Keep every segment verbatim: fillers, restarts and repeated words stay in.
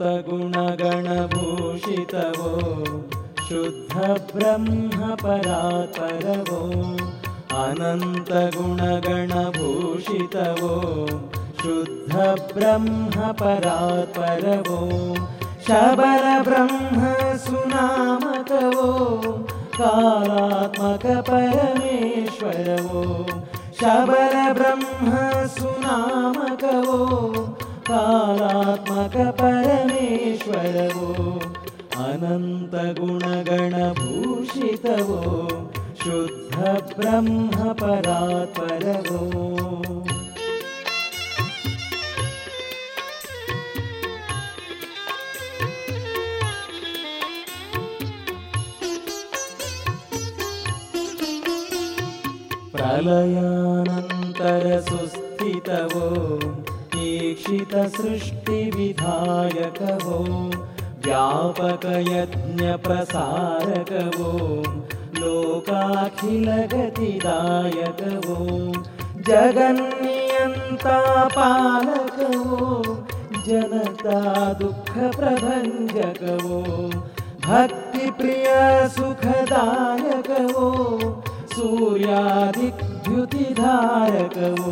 अनन्तगुणगणभूषितवो शुद्धब्रह्मपरात्परवो अनन्तगुणगणभूषितवो शुद्धब्रह्मपरात्परवो शबरब्रह्म सुनामकवो कालात्मकपरमेश्वरवो शबरब्रह्म सुनामकवो कालात्मकपरमेश्वरवो अनन्तगुणगणभूषितवो शुद्धब्रह्मपरात्परवो प्रलयानन्तरसुस्थितवो ईक्षितसृष्टिविधायकवो व्यापकयज्ञप्रसारकवो लोकाखिलगतिदायकवो जगन्नियन्तापालकवो जनता दुःखप्रभञ्जकवो भक्तिप्रियसुखदायकवो सूर्यादिद्युतिधारकवो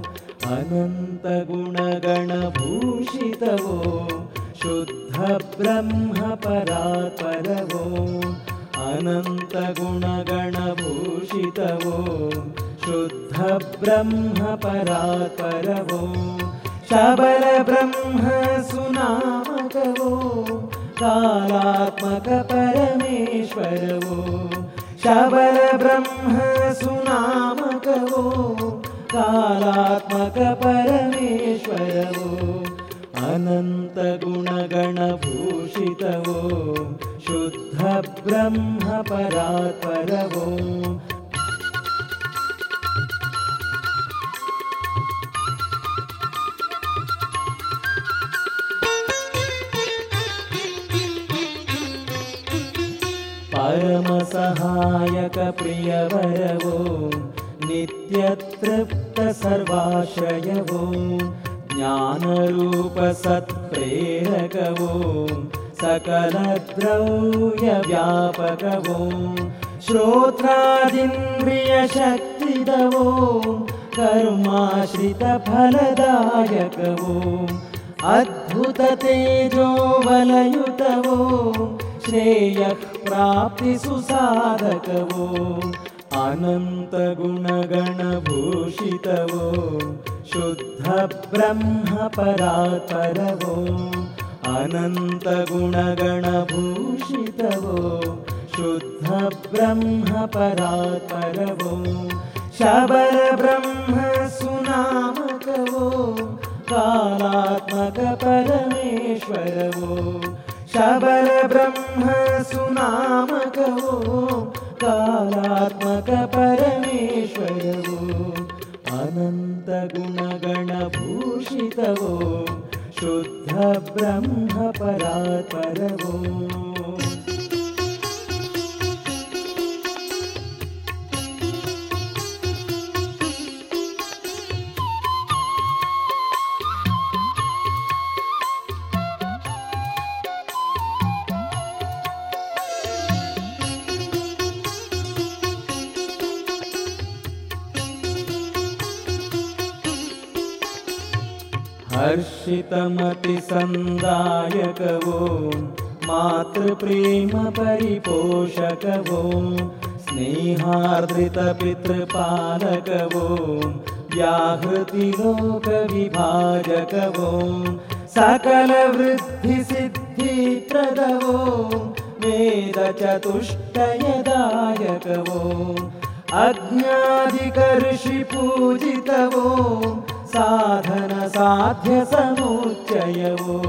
अनन्तगुणगणभूषितवो शुद्धब्रह्मपरात्परवो अनन्तगुणगणभूषितवो शुद्धब्रह्मपरात्परवो शबरब्रह्म सुनामकवो कालात्मकपरमेश्वरवो शबरब्रह्म सुनामकवो कालात्मकपरमेश्वरवो अनन्तगुणगणभूषितवो शुद्धब्रह्मपरात्परवो परमसहायकप्रियवरवो नित्यतृप्तसर्वाश्रयवो ज्ञानरूपसत्प्रेरकवो सकलद्रव्यव्यापकवो श्रोत्रादिन्द्रियशक्तिदवो कर्माश्रितफलदायकवो अद्भुततेजोबलयुतवो श्रेयः प्राप्तिसुसाधकवो अनन्तगुणगणभूषितवो शुद्धब्रह्मपरात्परवो अनन्तगुणगणभूषितवो शुद्धब्रह्मपरात्परवो शबरब्रह्म सुनामकवो कालात्मकपरमेश्वरवो शबरब्रह्म सुनामकवो कालात्मकपरमेश्वरवो अनन्तगुणगणभूषितवो शुद्धब्रह्मपरात्परवो हर्षितमतिसन्दायकवो मातृप्रेमपरिपोषकवो स्नेहार्द्रितपितृपालकवो व्याहृतिलोकविभाजकवो सकलवृद्धिसिद्धिप्रदवो वेदचतुष्टयदायकवो अज्ञाधिकर्षिपूजितवो साधनसाध्यसमुच्चयवो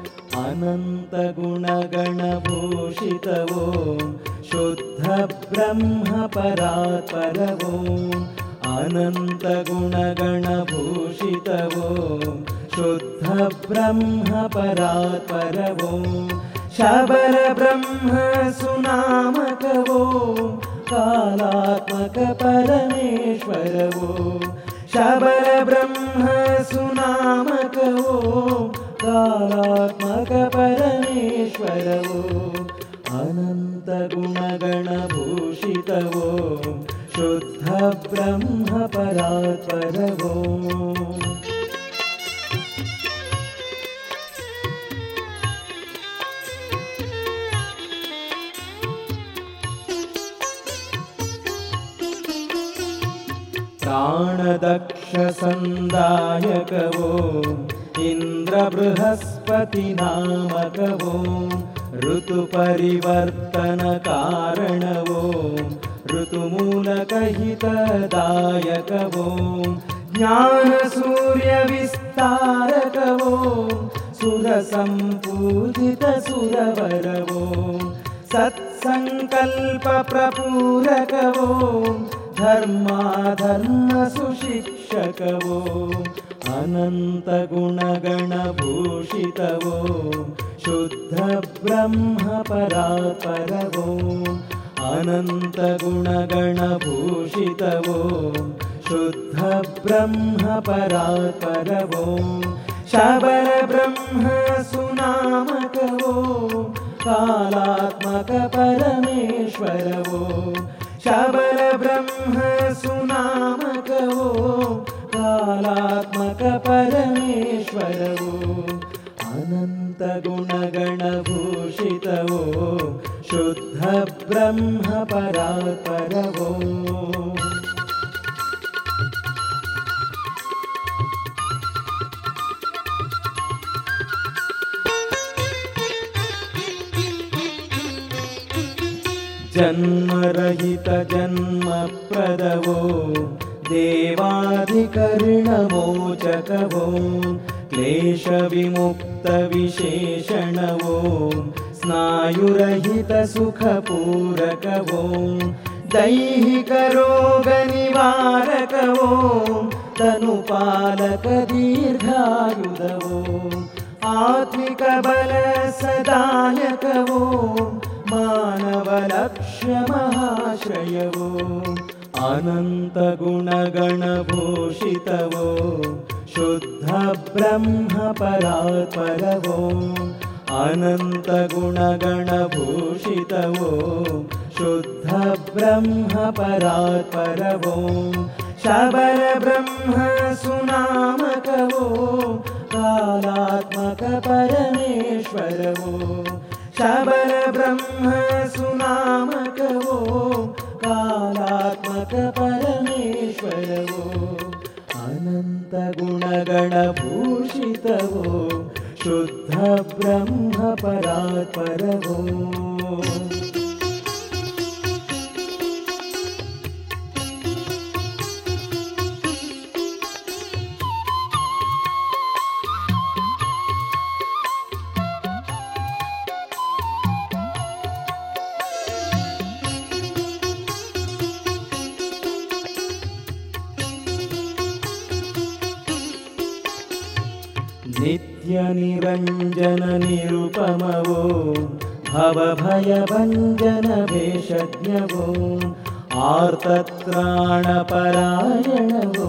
अनन्तगुणगणभूषितवो शुद्धब्रह्मपरात्परवो अनन्तगुणगणभूषितवो शुद्धब्रह्मपरात्परवो शबरब्रह्म सुनामकवो कालात्मकपरमेश्वरवो शबरब्रह्म सुनामकवो ಕಾಲಾತ್ಮಕ ಪರಮೇಶ್ವರವೋ ಅನಂತ ಗುಣಗಣಭೂಷಿತವೋ ಶುದ್ಧ ಬ್ರಹ್ಮ ಪರಾತ್ಪರವೋ ಪ್ರಾಣದಕ್ಷ ಸಂದಾಯಕವೋ ಇಂದ್ರ ಬೃಹಸ್ಪತಿ ನಾಮಕವೋ ಋತು ಪರಿವರ್ತನ ಕಾರಣವೋ ಋತು ಮೂಲಕ ಹಿತದಾಯಕವೋ ಜ್ಞಾನ ಸೂರ್ಯ ವಿಸ್ತಾರಕವೋ ಸುರ ಸಂಪೂಜಿತ ಸುರವರವೋ ಸತ್ಸಂಕಲ್ಪ ಪ್ರಪೂರಕವೋ ಧರ್ಮಾಧರ್ಮ ಸುಶಿಕ್ಷಕವೋ ಅನಂತ ಗುಣಗಣಭೂಷಿತವೋ ಶುದ್ಧ ಬ್ರಹ್ಮ ಪರಾತ್ಪರವೋ ಅನಂತ ಗುಣಗಣಭೂಷಿತವೋ ಶುದ್ಧ ಬ್ರಹ್ಮ ಪರಾತ್ಪರವೋ ಶಬರ ಬ್ರಹ್ಮ ಸುನಾಮಕವೋ ಕಾಲಾತ್ಮಕ ಪರಮೇಶ್ವರವೋ ಶಬರ ಬ್ರಹ್ಮ ಸುನಾಮಕವೋ ಕಾಲಾತ್ಮಕ ಪರಮೇಶ್ವರವೋ ಅನಂತ ಗುಣಗಣಭೂಷಿತವೋ ಶುದ್ಧ ಬ್ರಹ್ಮ ಪರಾತ್ಪರವೋ ಜನ್ಮರಹಿತ ಜನ್ಮಪ್ರದವೋ ದೇವಾಧಿಕರಣಮೋಚಕವೋ ಕ್ಲೇಶ ವಿಮುಕ್ತ ವಿಶೇಷಣವೋ ಸ್ನಾಯುರಹಿತ ಸುಖಪೂರಕವೋ ದೈಹಿಕ ರೋಗ ನಿವಾರಕವೋ ತನುಪಾಲಕ ದೀರ್ಘಾಯುಧವೋ ಆತ್ಮಿಕ ಬಲ ಸದಾಯಕವೋ ಮಾನವ ಲಕ್ಷ್ಯ ಮಹಾಶ್ರಯವೋ ಅನಂತ ಗುಣಗಣಭೂಷಿತವೋ ಶುದ್ಧ ಬ್ರಹ್ಮ ಪರಾತ್ಪರವೋ ಅನಂತ ಗುಣಗಣಭೂಷಿತವೋ ಶುದ್ಧ ಬ್ರಹ್ಮ ಪರಾತ್ಪರವೋ ಶಬರ ಬ್ರಹ್ಮ ಸುನಾಮಕವೋ ಕಾಲಾತ್ಮಕ ಪರಮೇಶ್ವರವೋ ಶಬರ ಬ್ರಹ್ಮ ಸುನಾಮಕವೋ ಕಾಲಾತ್ಮಕ ಪರಮೇಶ್ವರವೋ ಅನಂತ ಗುಣಗಣಭೂಷಿತವೋ ಶುದ್ಧ ಬ್ರಹ್ಮ ಪರಾತ್ಪರವೋ ನಿತ್ಯ ನಿರಂಜನ ನಿರುಪಮವೋ ಭವಭಯಭಂಜನ ಭೇಷಜ್ಞವೋ ಆರ್ತತ್ರಾಣಪರಾಯಣವೋ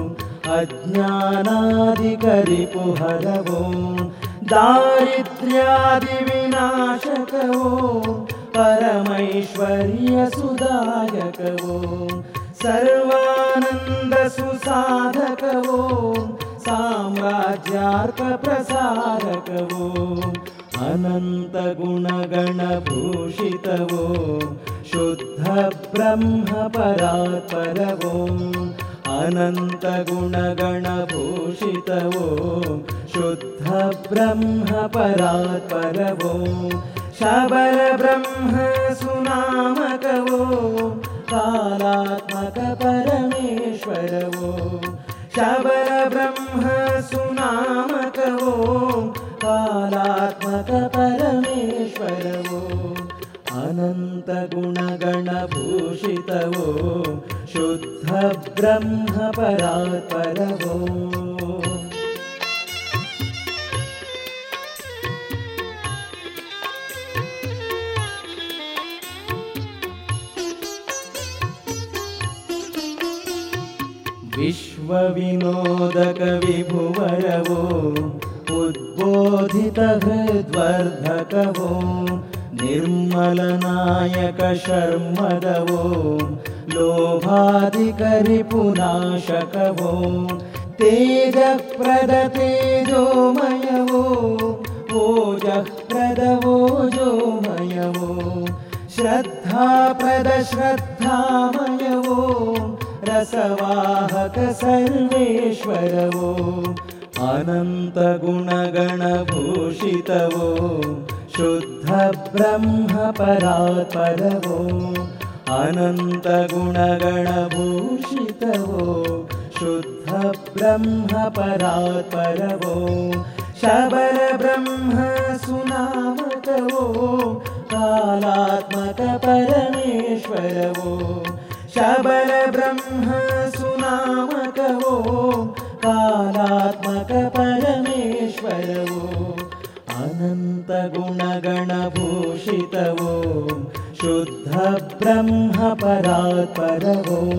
ಅಜ್ಞಾನಾದಿಕರಿಪುಹರವೋ ದಾರಿದ್ರ್ಯಾದಿ ವಿನಾಶಕವೋ ಪರಮೈಶ್ವರ್ಯ ಸುದಾಯಕವೋ ಸರ್ವಾನಂದ ಸುಸಾಧಕವೋ ಸಾಮ್ರಾಜ್ಯಾರ್ಕ ಪ್ರಸಾರಕವೋ ಅನಂತ ಗುಣಗಣಭೂಷಿತವೋ ಶುದ್ಧ ಬ್ರಹ್ಮ ಪರಾತ್ಪರವೋ ಅನಂತ ಗುಣಗಣಭೂಷಿತವೋ ಶುದ್ಧ ಬ್ರಹ್ಮ ಪರಾತ್ಪರವೋ ಶಬರ ಬ್ರಹ್ಮ ಸುನಾಮಕವೋ ಕಾಲಾತ್ಮಕ ಪರಮೇಶ್ವರವೋ ಶಬರ ಬ್ರಹ್ಮ ಸುನಾಮಕವೋ ಕಾಲಾತ್ಮಕ ಪರಮೇಶ್ವರವೋ ಅನಂತ ಗುಣಗಣಭೂಷಿತವೋ ಶುದ್ಧ ಬ್ರಹ್ಮ ಪರಾತ್ಪರವೋ ವಿಶ್ವ ವಿನೋದಕ ವಿಭುವರವೋ ಉದ್ಬೋಧಕ शोधितहृद्वर्धकवो निर्मलनायकशर्मदवो लोभादिकरिपुनाशकवो तेजप्रदतेजोमयवो ओजःप्रदवोजोमयवो श्रद्धाप्रदश्रद्धामयवो रसवाहक सर्वेश्वरवो अनन्तगुणगणभूषितवो शुद्धब्रह्मपरात्परवो अनन्तगुणगणभूषितवो शुद्धब्रह्मपरात्परवो शबरब्रह्म सुनामकवो कालात्मकपरमेश्वरवो शबरब्रह्म सुनामकवो कालात्मकपरमेश्वरवो अनन्तगुणगणभूषितवो शुद्धब्रह्मपरात्परवो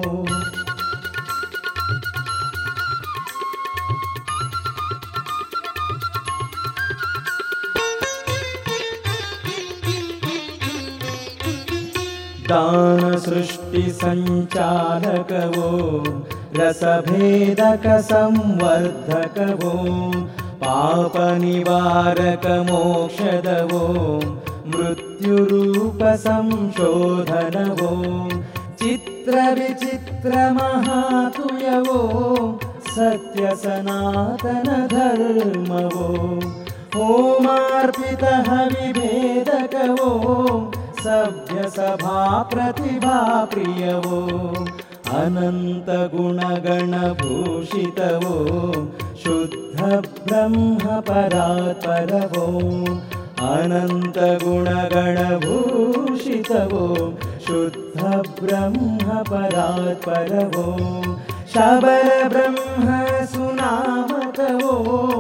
दानसृष्टिसञ्चालकवो रसभेदकसंवर्धकवो पापनिवारकमोक्षदवो मृत्युरूपसंशोधनवो चित्रविचित्रमहातुयवो सत्यसनातनधर्मवो होमार्पितहविभेदकवो सभ्यसभाप्रतिभाप्रियवो अनन्तगुणगणभूषितवो शुद्धब्रह्मपरात्परवो अनन्तगुणगणभूषितवो शुद्धब्रह्मपरात्परवो शबरब्रह्म सुनामकवो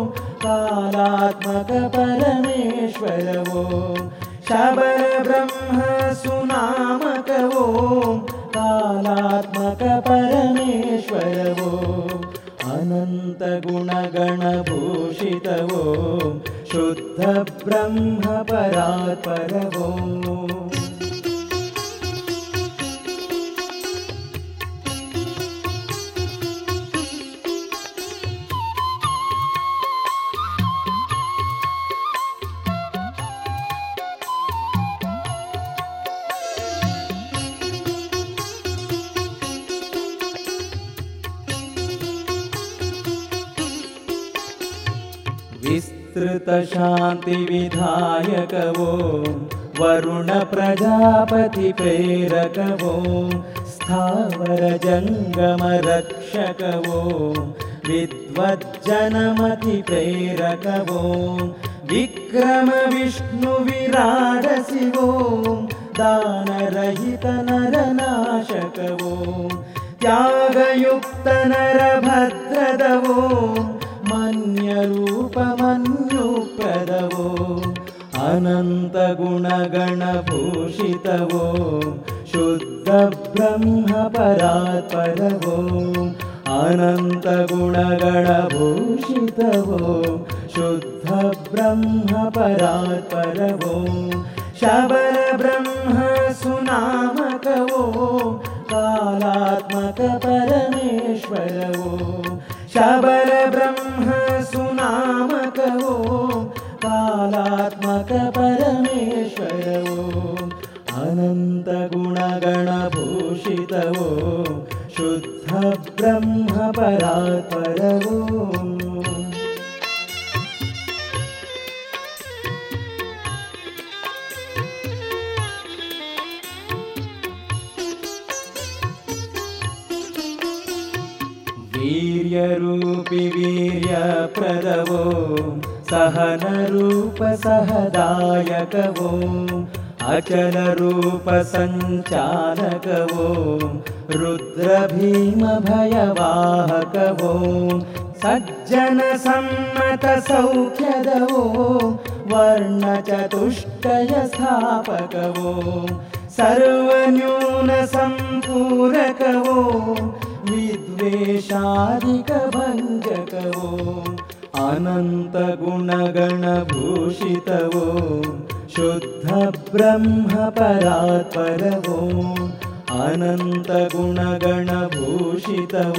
कालात्मकपरमेश्वरवो शबरब्रह्म सुनामकवो कालात्मकपरमेश्वरवो अनन्तगुणगणभूषितवो शुद्धब्रह्मपरात्परवो विस्तृतशान्तिविधायकवो वरुणप्रजापतिप्रेरकवो स्थावरजङ्गमरक्षकवो विद्वज्जनमतिप्रेरकवो विक्रमविष्णुविराडशिवो दानरहितनरनाशकवो त्यागयुक्तनरभद्रदवो मन्यरूपमन्युप्रदवो अनन्तगुणगणभूषितवो शुद्धब्रह्मपरात्परवो अनन्तगुणगणभूषितवो शुद्धब्रह्मपरात्परवो शबरब्रह्म सुनामकवो कालात्मकपरमेश्वरवो शबरब्रह्म सुनामकवो कालात्मकपरमेश्वरवो अनन्तगुणगणभूषितवो शुद्धब्रह्मपरात्परवो वीर्यरूपि वीर्यप्रदवो सहनरूपसहदायकवो अचलरूपसञ्चालकवो रुद्रभीमभयवाहकवो सज्जनसम्मतसौख्यदवो वर्णचतुष्टयस्थापकवो सर्वन्यूनसम्पूरकवो विद्वेषादिकभञ्जकवो अनन्तगुणगणभूषित ॐ शुद्धब्रह्मपरात्पर ॐ अनन्तगुणगणभूषित ॐ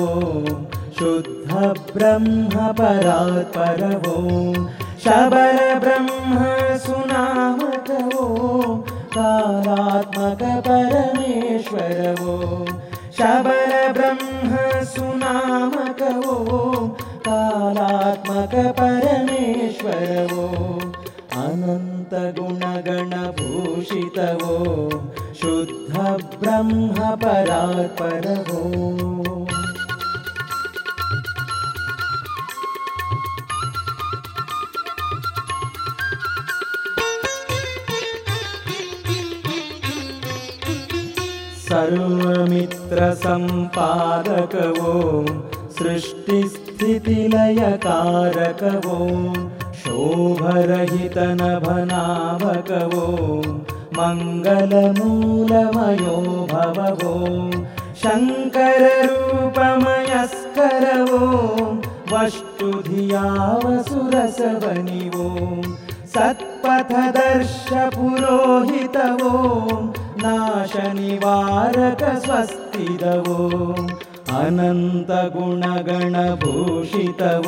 शुद्धब्रह्मपरात्पर ॐ शबरब्रह्म सुनामक ॐ कालात्मक परमेश्वर ॐ शबरब्रह्म सुनामक ॐ कालात्मक परमेश्वर ॐ अनन्तगुणगणभूषित ॐ शुद्धब्रह्मपरात्पर ॐ सर्वमित्रसम्पादक ॐ सृष्टिस्थितिलयकारक ॐ शोभरहितनभनाभक ॐ मङ्गलमूलमयो भव ॐ शङ्कररूपमयस्कर ॐ वष्टुधियावसुरसवनि ॐ सत्पथदर्शपुरोहित ॐ नाशनिवारक स्वस्तिद ॐ अनन्तगुणगणभूषित ॐ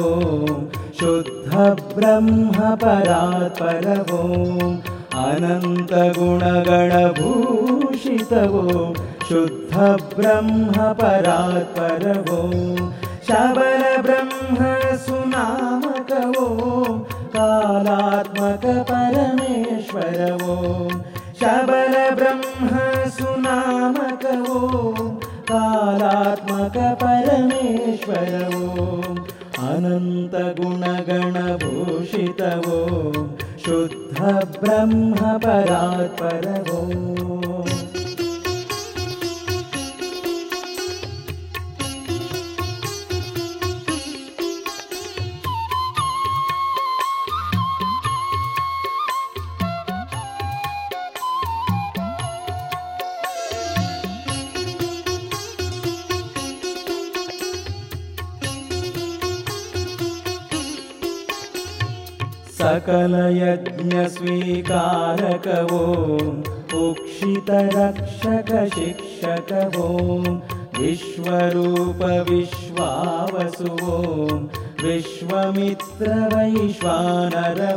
शुद्धब्रह्मपरात्पर ॐ अनन्तगुणगणभूषित ॐ शुद्धब्रह्मपरात्पर ॐ शबरब्रह्म सुनामक ॐ कालात्मक परमेश्वर ॐ शबरब्रह्म सुनामक ॐ कालात्मक परमेश्वर ॐ अनन्तगुणगणभूषित ॐ शुद्धब्रह्मपरात्पर ॐ सकलयज्ञस्वीकारक ॐ उक्षितरक्षक शिक्षक ॐ विश्वरूप विश्वावसु ॐ विश्वमित्र वैश्वानर ॐ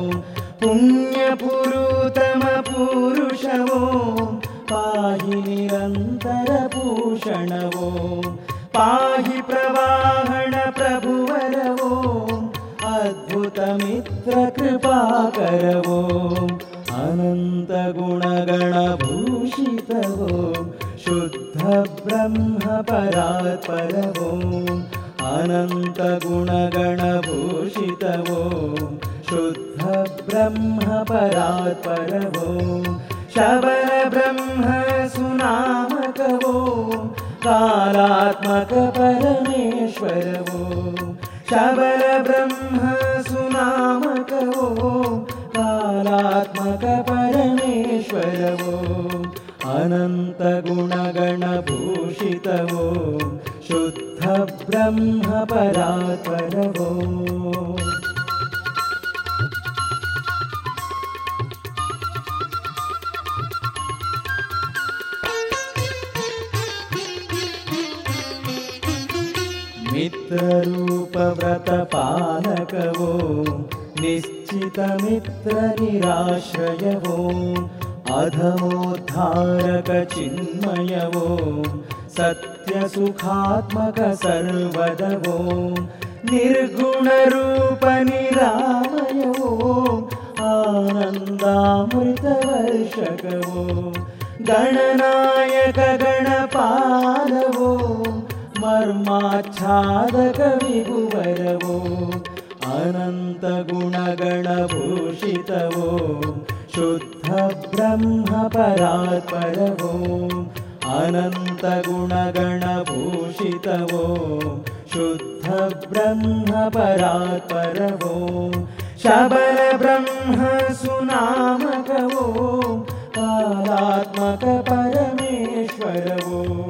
पुण्यपुरुतम पुरुष ॐ पाहि निरन्तरभूषण ॐ पाहि प्रवाहण प्रभुवर ॐ अद्भुतमित्र कृपाकर ॐ अनन्तगुणगणभूषित ॐ शुद्धब्रह्मपरात्पर ॐ अनन्तगुणगणभूषित ॐ शुद्धब्रह्मपरात्पर ॐ शबरब्रह्म सुनामक ॐ कालात्मक परमेश्वर ॐ शबरब्रह्म सुनामक ॐ कालात्मक परमेश्वर ॐ अनन्तगुणगणभूषित ॐ शुद्धब्रह्मपरात्पर ॐ मित्ररूपव्रतपालक ॐ निश्चितमित्रनिराश्रय ॐ अधमोद्धारक चिन्मय ॐ सत्यसुखात्मक सर्वद ॐ निर्गुणरूप निरामय ॐ आनन्दामृतवर्षक ॐ गणनायक गणपाल ॐ मर्माच्छादक विभुवर ॐ अनन्तगुणगणभूषित ॐ शुद्धब्रह्मपरात्पर ॐ अनन्तगुणगणभूषित ॐ शुद्धब्रह्मपरात्पर ॐ शबरब्रह्म सुनामक ॐ कालात्मक परमेश्वर ॐ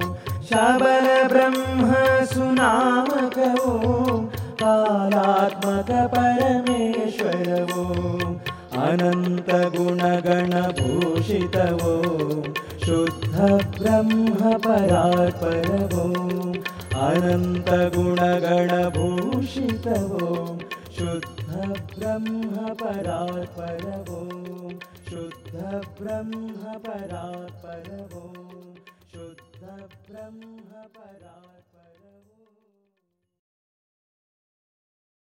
शबरब्रह्म सुनामक ॐ कालात्मक ನಾಗ ಪರಮೇಶ್ವರವೋ ಅನಂತ ಗುಣಗಣಭೂಷಿತವೋ ಶುದ್ಧ ಬ್ರಹ್ಮ ಪರಾತ್ಪರವೋ ಅನಂತ ಗುಣಗಣಭೂಷಿತವೋ ಶುದ್ಧ ಬ್ರಹ್ಮ ಪರಾತ್ಪರವೋ ಶುದ್ಧ ಬ್ರಹ್ಮ ಪರಾತ್ಪರವೋ ಶುದ್ಧ ಬ್ರಹ್ಮ ಪರಾತ್ಪರ